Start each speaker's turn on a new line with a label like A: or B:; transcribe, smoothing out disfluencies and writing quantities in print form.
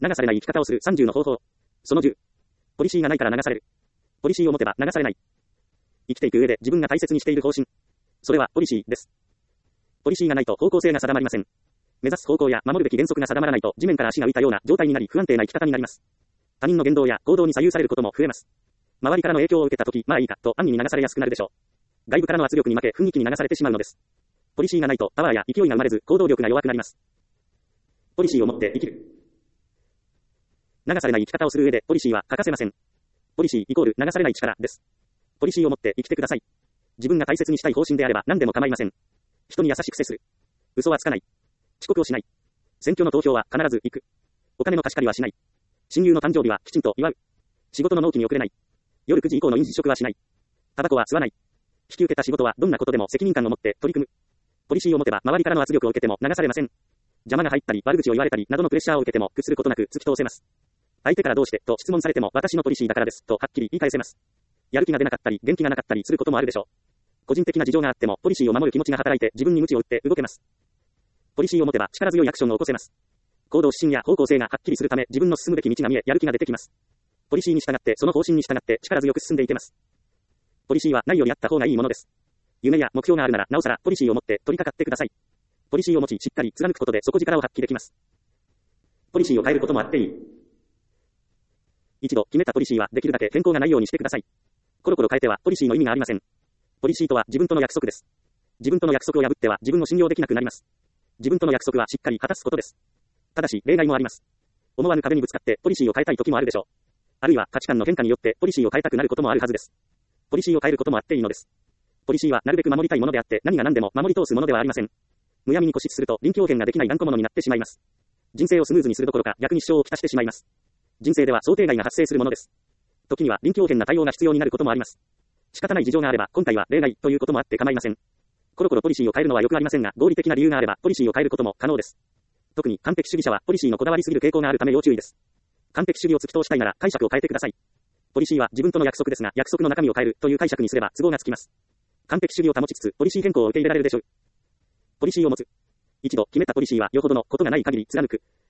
A: 流されない生き方をする30の方法。その10。ポリシーがないから流される。ポリシーを持てば流されない。生きていく上で自分が大切にしている方針。それはポリシーです。ポリシーがないと方向性が定まりません。目指す方向や守るべき原則が定まらないと地面から足が浮いたような状態になり不安定な生き方になります。他人の言動や行動に左右されることも増えます。周りからの影響を受けたとき、まあいいかと安易に流されやすくなるでしょう。外部からの圧力に負け雰囲気に流されてしまうのです。ポリシーがないとパワーや勢いが生まれず行動力が弱くなります。ポリシーを持って生きる。流されない生き方をする上でポリシーは欠かせません。ポリシーイコール流されない力です。ポリシーを持って生きてください。自分が大切にしたい方針であれば何でも構いません。人に優しく接する。嘘はつかない。遅刻をしない。選挙の投票は必ず行く。お金の貸し借りはしない。親友の誕生日はきちんと祝う。仕事の納期に遅れない。夜9時以降の飲食はしない。タバコは吸わない。引き受けた仕事はどんなことでも責任感を持って取り組む。ポリシーを持てば周りからの圧力を受けても流されません。邪魔が入ったり悪口を言われたりなどのプレッシャーを受けても屈することなく突き通せます。相手からどうしてと質問されても私のポリシーだからですとはっきり言い返せます。やる気が出なかったり元気がなかったりすることもあるでしょう。個人的な事情があってもポリシーを守る気持ちが働いて自分に鞭を打って動けます。ポリシーを持てば力強いアクションを起こせます。行動指針や方向性がはっきりするため自分の進むべき道が見えやる気が出てきます。ポリシーに従ってその方針に従って力強く進んでいけます。ポリシーはないよりあった方がいいものです。夢や目標があるならなおさらポリシーを持って取り掛かってください。ポリシーを持ちしっかり貫くことで底力を発揮できます。ポリシーを変えることもあっていい。一度決めたポリシーはできるだけ変更がないようにしてください。コロコロ変えてはポリシーの意味がありません。ポリシーとは自分との約束です。自分との約束を破っては自分を信用できなくなります。自分との約束はしっかり果たすことです。ただし例外もあります。思わぬ壁にぶつかってポリシーを変えたい時もあるでしょう。あるいは価値観の変化によってポリシーを変えたくなることもあるはずです。ポリシーを変えることもあっていいのです。ポリシーはなるべく守りたいものであって何が何でも守り通すものではありません。むやみに固執すると臨機応変ができない頑固者になってしまいます。人生をスムーズにするどころか逆に支障をきたしてしまいます。人生では想定外が発生するものです。時には臨機応変な対応が必要になることもあります。仕方ない事情があれば今回は例外ということもあって構いません。コロコロポリシーを変えるのはよくありませんが合理的な理由があればポリシーを変えることも可能です。特に完璧主義者はポリシーのこだわりすぎる傾向があるため要注意です。完璧主義を突き通したいなら解釈を変えてください。ポリシーは自分との約束ですが約束の中身を変えるという解釈にすれば都合がつきます。完璧主義を保ちつつポリシー変更を受け入れられるでしょう。ポリシーを持つ。一度決めたポリシーはよほどのことがない限り貫く。